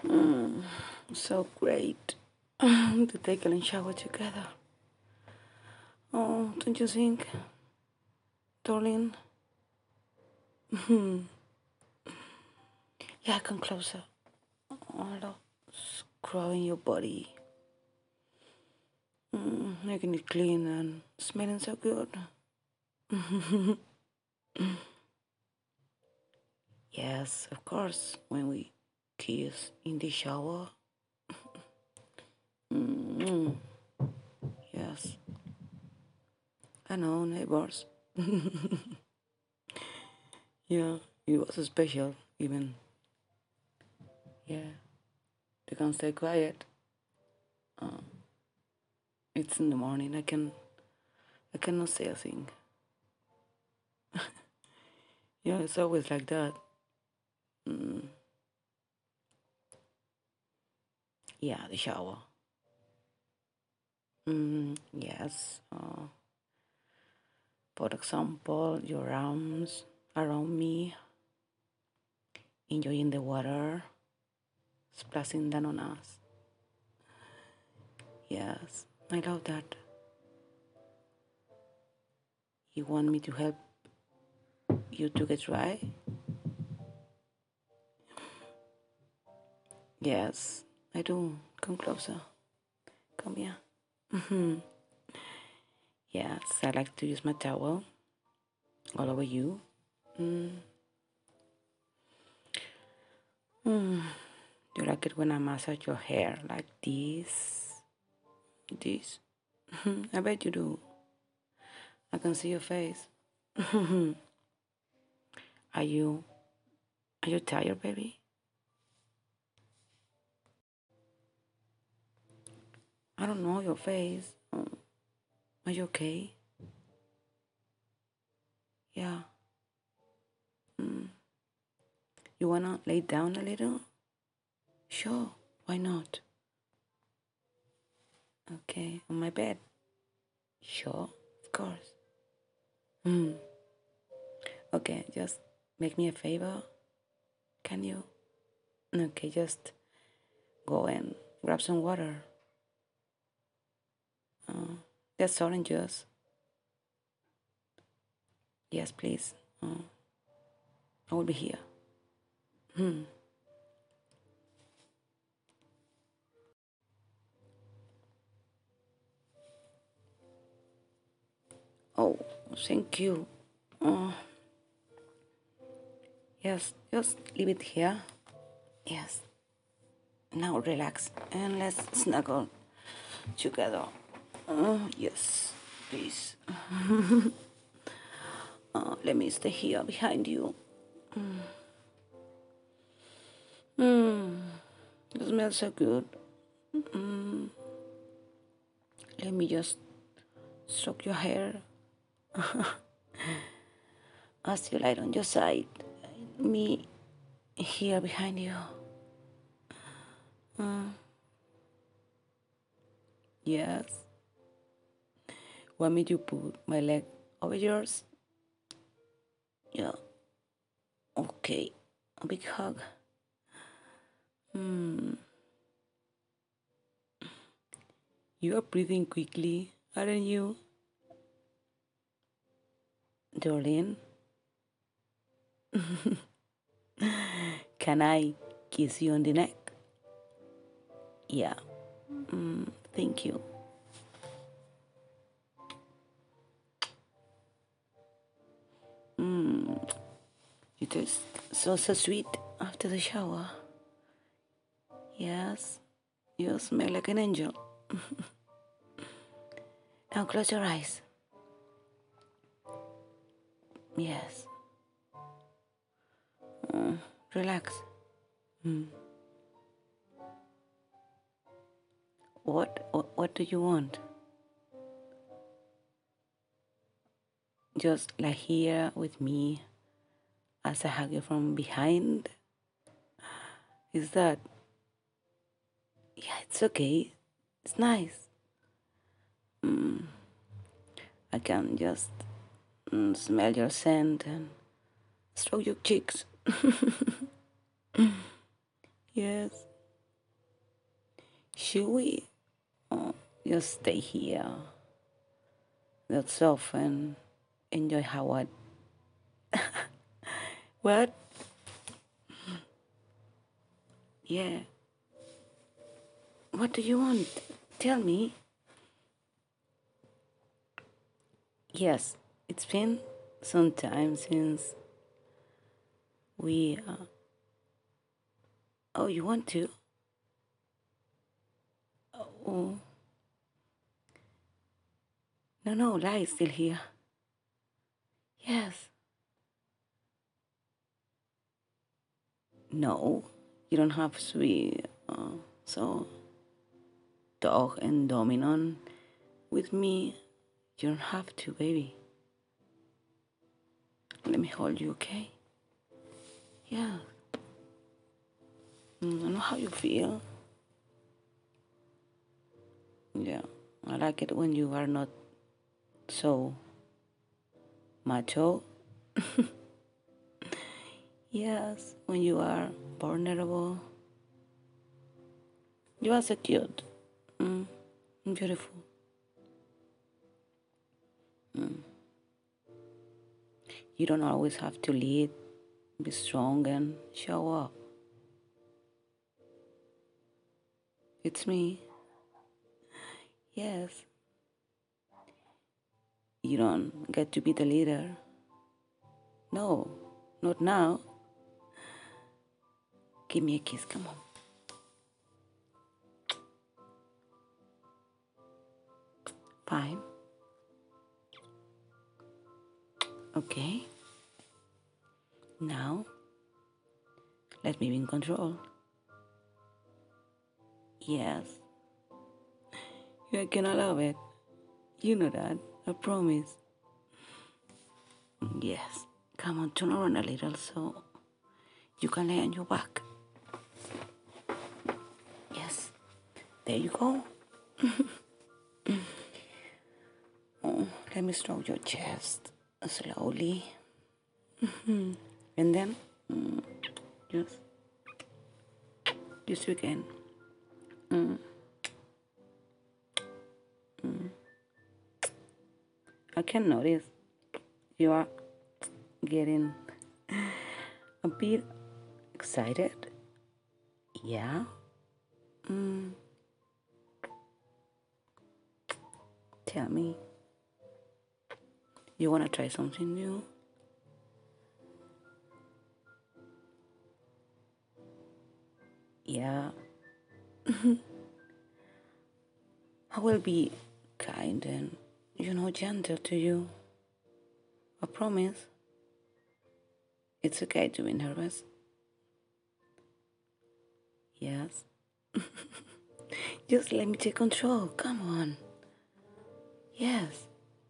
Mm, so great to take a shower together. Oh, don't you think, darling? Yeah, come closer. I love scrubbing your body, making it clean and smelling so good. Yes, of course, when we kiss in the shower. Mm, yes, I know, neighbors. Yeah, it was special, even. Yeah, they can stay quiet. Uh, it's in the morning. I cannot say a thing. Yeah, it's always like that. Mm, yeah, the shower. Yes. For example, your arms around me, enjoying the water, splashing down on us. Yes, I love that. You want me to help you to get dry? Yes, I do. Come closer. Come here. Yes, I like to use my towel all over you. Mm. Mm. You like it when I massage your hair like this? This? I bet you do. I can see your face. Are you tired, baby? I don't know your face. Are you okay? Yeah. Mm. You wanna lay down a little? Sure. Why not? Okay, on my bed. Sure, of course. Mm. Okay, just make me a favor. Can you? Okay, just go and grab some water. That's orange juice. Yes, please. I will be here. Hmm. Oh, thank you. Oh, yes, just leave it here. Yes. Now relax and let's snuggle together. Oh, yes, please. Let me stay here behind you. It smells so good. Let me just stroke your hair as you lie on your side. Me here behind you. Yes. Want me to put my leg over yours? Yeah. Okay. A big hug. You are breathing quickly, aren't you, Darlene? Can I kiss you on the neck? Yeah. Thank you. You taste so sweet after the shower. Yes. You smell like an angel. Now close your eyes. Yes. Relax. What do you want? Just lie here with me as I hug you from behind. Is that? Yeah, it's okay. It's nice. I can just smell your scent and stroke your cheeks. Yes. Should we just stay here? That's often enjoy Howard. What? Yeah. What do you want? Tell me. Yes, it's been some time since we. Oh, you want to? Oh, no, no, Lai is still here. Yes. No, you don't have to be so dog and dominant with me. You don't have to, baby. Let me hold you, okay? Yeah. I know how you feel. Yeah, I like it when you are not so macho. Yes, when you are vulnerable. You are so cute. Beautiful. You don't always have to lead. Be strong and show up. It's me. Yes. You don't get to be the leader. No, not now. Give me a kiss, come on. Fine. Okay. Now, let me be in control. Yes. You're gonna love it. You know that. I promise. Yes. Come on, turn around a little so you can lay on your back. Yes. There you go. Oh, let me stroke your chest slowly. And then just this weekend. I can notice you are getting a bit excited. Yeah. Tell me, you want to try something new? Yeah. I will be kind and, gentle to you. I promise. It's okay to be nervous. Yes. Just let me take control. Come on. Yes.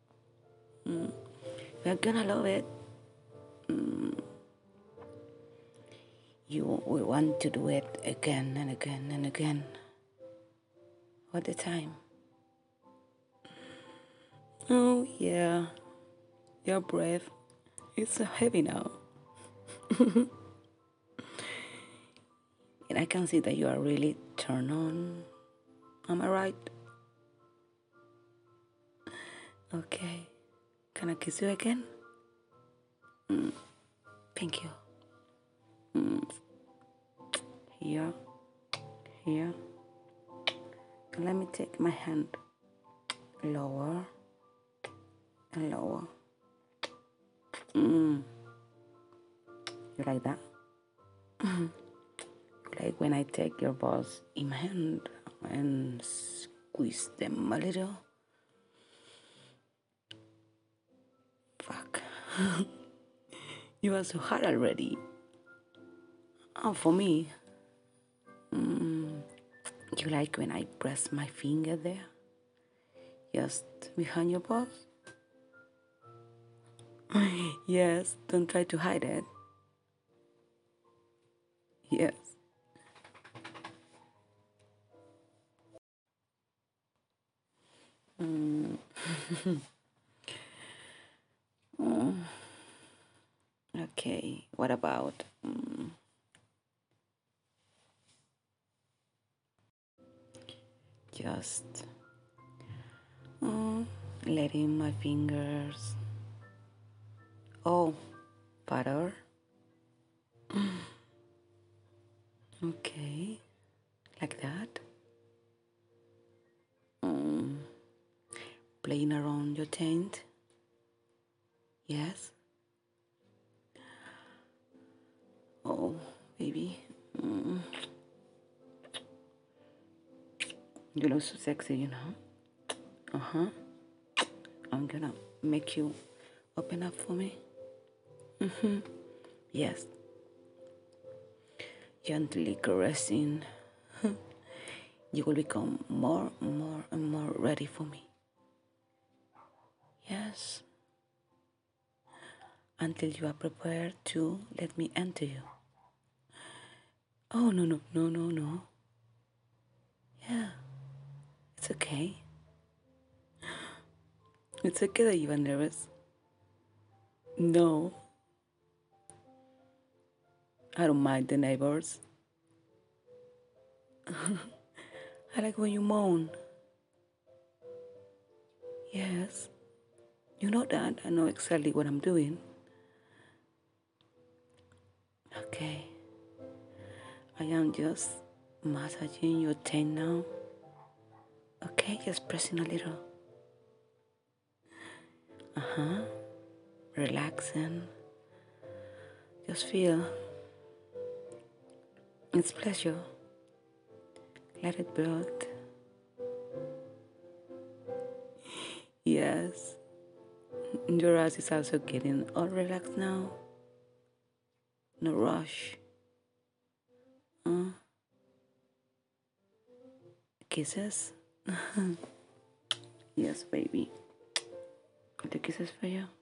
We're gonna love it. You will want to do it again and again and again. All the time. Oh, yeah. Your breath is so heavy now. And I can see that you are really turned on. Am I right? Okay. Can I kiss you again? Thank you. Here. Here. And let me take my hand lower and lower. You like that? Like when I take your balls in my hand and squeeze them a little. Fuck. You are so hard already. Oh, for me, you like when I press my finger there? Just behind your balls? Yes, don't try to hide it. Yes. Okay, what about just letting my fingers. Oh, butter. Okay, like that. Playing around your taint. Yes. Oh, baby. You look so sexy, you know. I'm gonna make you open up for me. Yes. Gently caressing. You will become more and more ready for me. Yes. Until you are prepared to let me enter you. Oh, no. Yeah. It's okay. It's okay that you are nervous. No. I don't mind the neighbors. I like when you moan. Yes. You know that. I know exactly what I'm doing. Okay. I am just massaging your taint now. Okay, just pressing a little. Relaxing. Just feel. It's pleasure. Let it build. Yes. Your eyes is also getting all relaxed now. No rush. Kisses? Yes, baby. The kisses for you.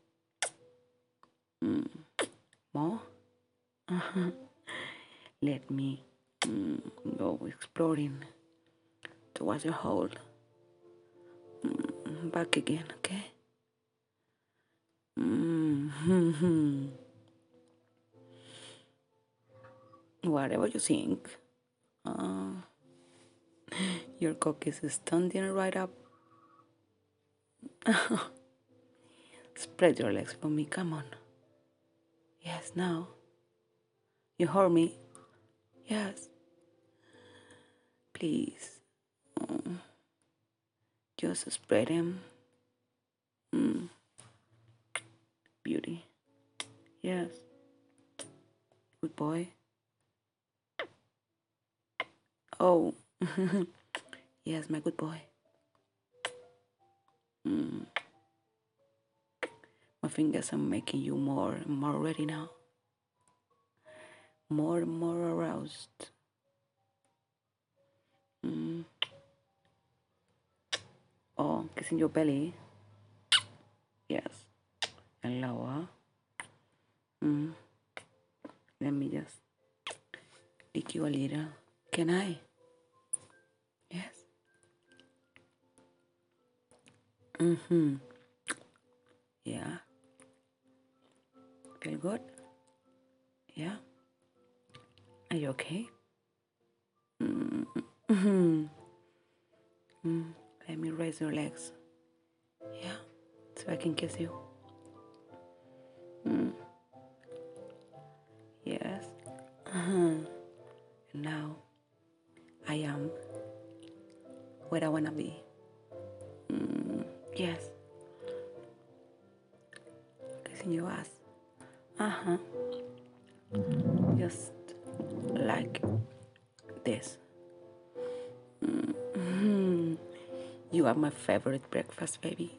More? Let me go exploring towards your hole. Back again, okay? Whatever you think. Your cock is standing right up. Spread your legs for me, come on. Yes, now. You heard me? Yes. Please. Just spread him. Beauty. Yes. Good boy. Oh. Yes, my good boy. My fingers are making you more and more ready now. More and more aroused. Oh, kissing your belly. Yes. And lower. Let me just lick you a little. Can I? Yes. Yeah. Feel good? Yeah. Are you okay? Let me raise your legs. Yeah. So I can kiss you. Yes. And now I am where I wanna be. Yes. Kissing your ass. Just like this. You are my favorite breakfast, baby.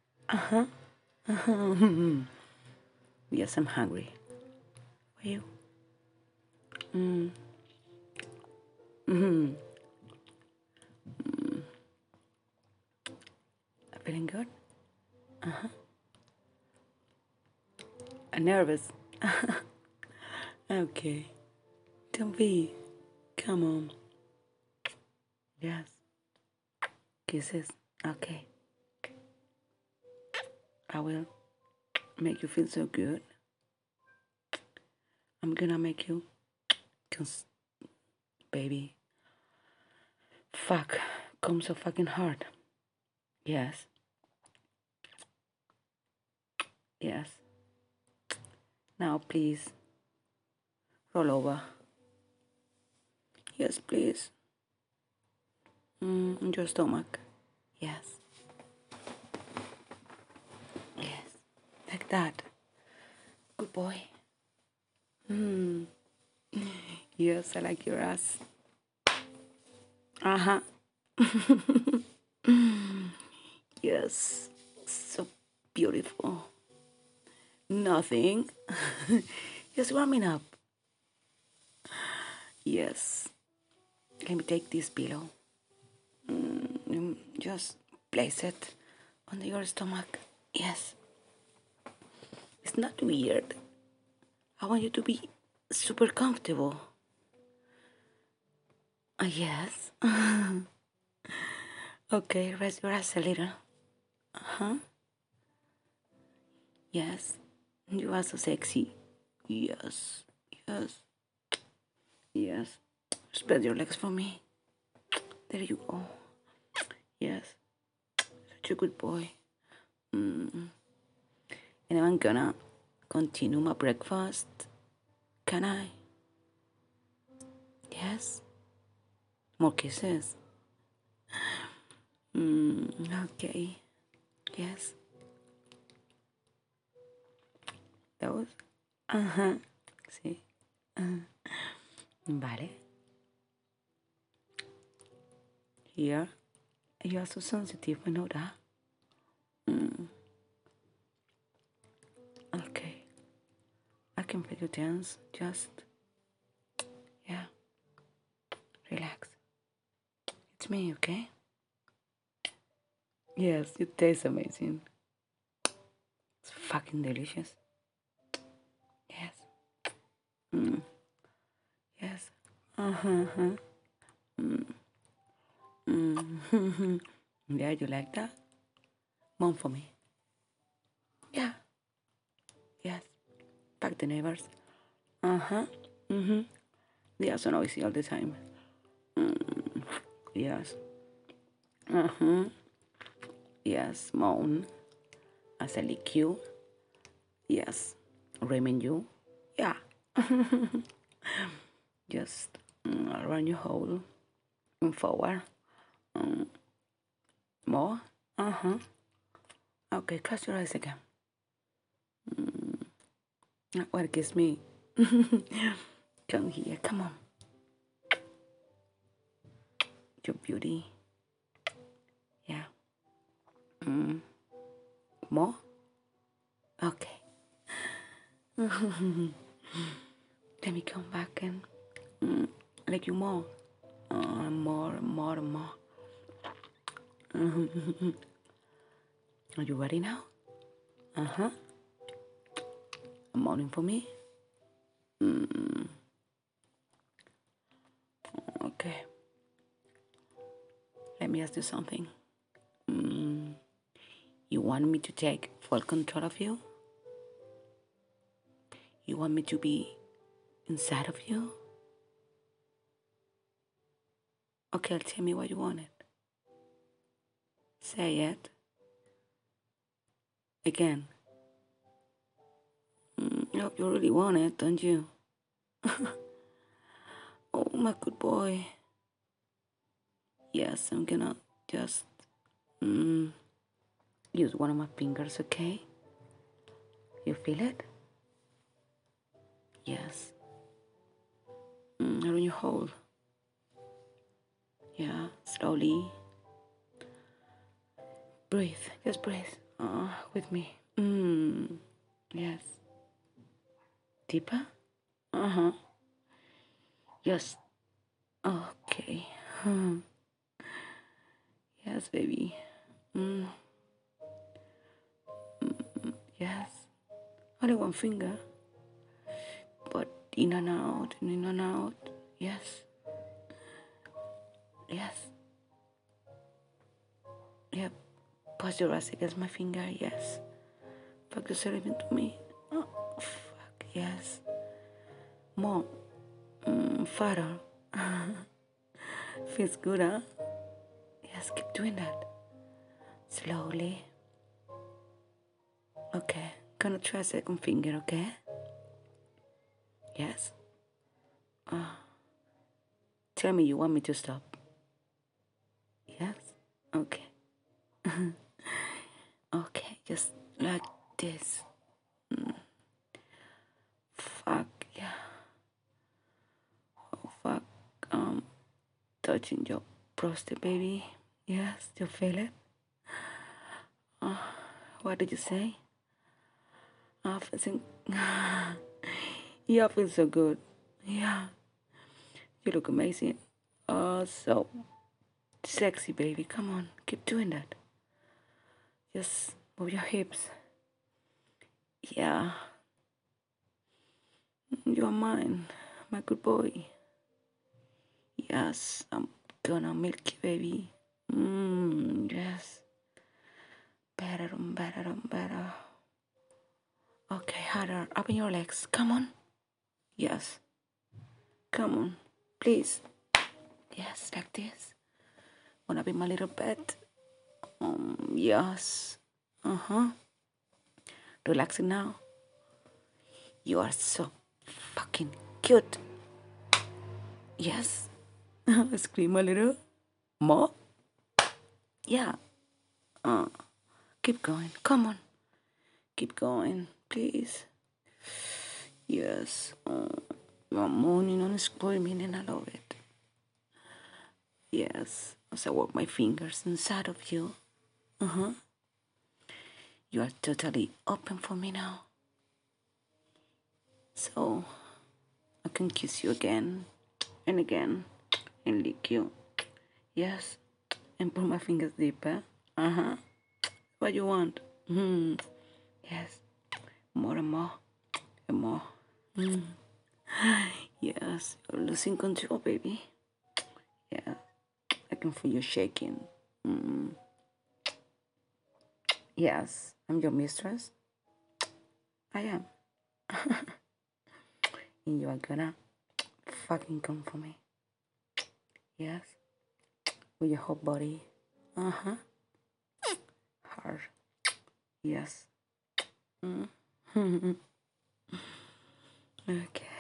Yes, I'm hungry. For you? Feeling good? Nervous? Okay. Don't be. Come on. Yes. Kisses. Okay. I will make you feel so good. I'm gonna make you, baby. Fuck. come so fucking hard. Yes. Yes. Now, please. Roll over. Yes, please. Your stomach. Yes. Yes. Like that. Good boy. Yes, I like your ass. Uh-huh. Yes. So beautiful. Nothing. Just warming up. Yes. Let me take this pillow. Just place it under your stomach. Yes. It's not weird. I want you to be super comfortable. Yes. Okay, rest your ass a little. Yes. You are so sexy. Yes. Yes. Yes. Spread your legs for me. There you go. Yes. Such a good boy. And I'm gonna continue my breakfast. Can I? Yes. More kisses. Okay. Yes. Those. Sí. Vale. Here. You are so sensitive, I know that. Okay. I can feel you tense. Just. Yeah. Relax. It's me, okay? Yes, it tastes amazing. It's fucking delicious. Yes. Yes. Yeah, you like that? Mom for me. Yeah. Yes. Back the neighbors. They are so noisy all the time. Yes. Yes. Moan. As I lick you. Yes. Remain you. Yeah. Just around your hole. And forward. More. Okay, close your eyes again. Well, kiss me. Come here, come on. Your beauty. Yeah. More? Okay. Let me come back and like you more. More. Are you ready now? Morning for me? Okay. Let me ask you something. You want me to take full control of you? You want me to be inside of you? Okay, tell me what you wanted. Say it. Again. You really want it, don't you? Oh, my good boy. Yes, I'm gonna just use one of my fingers, okay? You feel it? Yes. Around your hole. Yeah, slowly. Breathe. Just breathe. With me. Yes. Deeper? Yes. Okay. Yes, baby. Yes. Only one finger. But in and out, in and out. Yes. Yes. Yep. Push your ass against my finger. Yes. Focus everything to me. Oh, fuck. Yes. More. Farther. Feels good, huh? Yes, keep doing that. Slowly. Okay. Gonna try second finger, okay? Yes. Tell me you want me to stop. Yes? Okay. Okay, just like this. Fuck, yeah. Oh, fuck. Touching your prostate, baby. Yes, you feel it? What did you say? I feel yeah, I feel so good. Yeah, you look amazing. Oh, so sexy, baby. Come on, keep doing that. Just move your hips. Yeah, you're mine, my good boy. Yes, I'm gonna milk you, baby. Yes. Better and better and better. Okay, harder. Open your legs. Come on. Yes. Come on. Please. Yes, like this. Wanna be my little pet? Yes. Relaxing now. You are so fucking cute. Yes. Scream a little more. Yeah. Keep going. Come on. Keep going, please. Yes. You're moaning and screaming, and I love it. Yes. As I work my fingers inside of you. You are totally open for me now. So I can kiss you again and again and lick you. Yes. And put my fingers deeper. What you want? Yes. More and more and more. Yes. You're losing control, baby. Yeah. I can feel you shaking. Yes. I'm your mistress. I am. And you are gonna fucking come for me. Yes. With your whole body. Hard. Yes. Okay.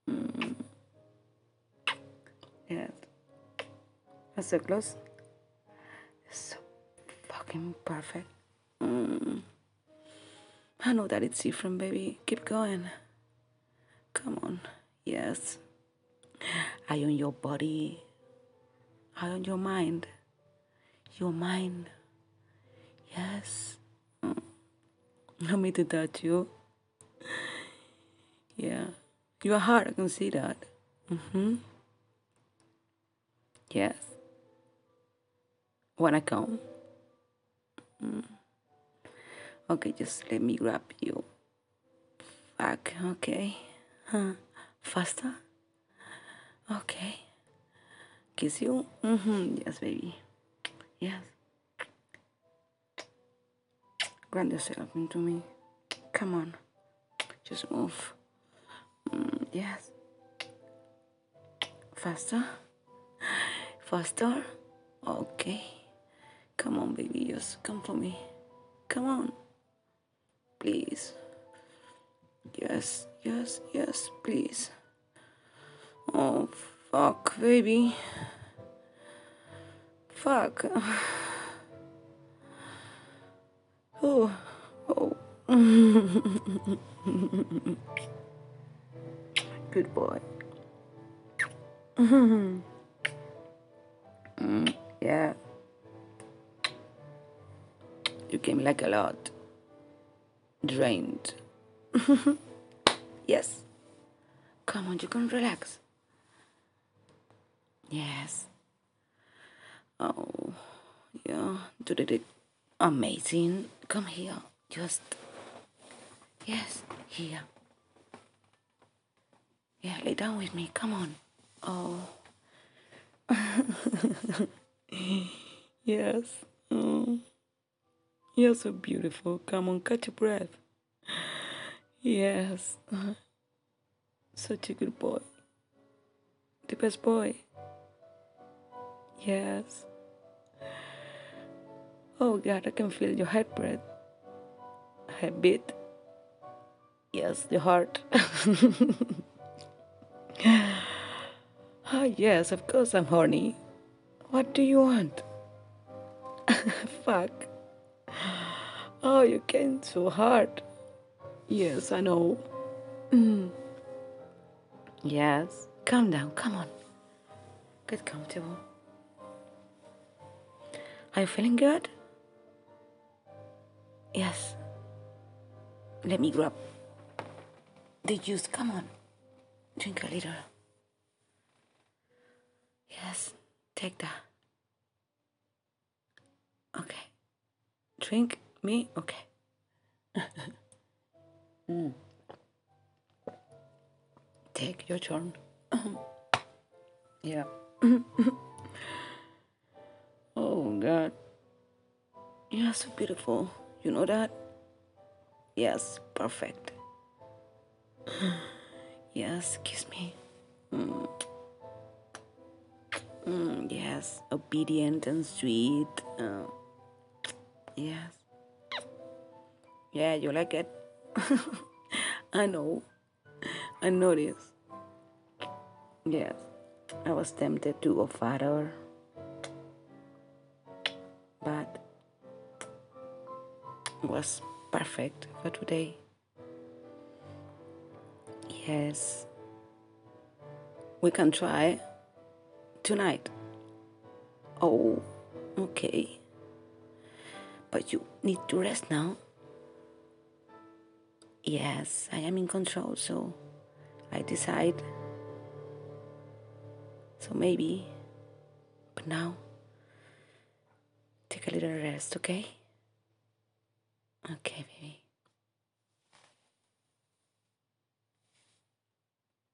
Yes. That's so close. So fucking perfect. I know that it's different, baby. Keep going. Come on. Yes. Eye on your body. Eye on your mind. Your mind. Yes. Let me to touch you. Yeah. You are hard. I can see that. Yes. Wanna come? Okay, just let me grab you. Back. Okay. Faster. Okay. Kiss you? Yes, baby. Yes. Grant yourself into me. Come on. Just move. Yes. Faster. Faster. Okay. Come on, baby. Just come for me. Come on. Please. Yes, yes, yes, please. Oh, fuck, baby. Fuck. Oh, oh. Good boy. Yeah. You came like a lot. Drained. Yes. Come on, you can relax. Yes. Oh, yeah. You did it amazing. Come here. Just. Yes, here. Yeah, lay down with me. Come on. Oh. Yes. Oh. You're so beautiful. Come on, catch your breath. Yes. Such a good boy. The best boy. Yes. Oh God, I can feel your heartbeat. Heartbeat. Yes, the heart. Ah, yes, of course I'm horny. What do you want? Fuck. Oh, you came so hard. Yes, I know. Yes. Calm down, come on. Get comfortable. Are you feeling good? Yes. Let me grab the juice. Come on. Drink a little. Yes. Take that. Okay. Drink me? Okay. Take your turn. Yeah. Oh, God. You're so beautiful. You know that? Yes, perfect. Yes, kiss me. Yes, obedient and sweet. Yes. Yeah, you like it? I know. I noticed. Yes. I was tempted to go farther, but it was perfect for today. Yes. We can try tonight. Oh, okay. But you need to rest now. Yes, I am in control, so I decide. So maybe, but now, take a little rest, okay? Okay, baby.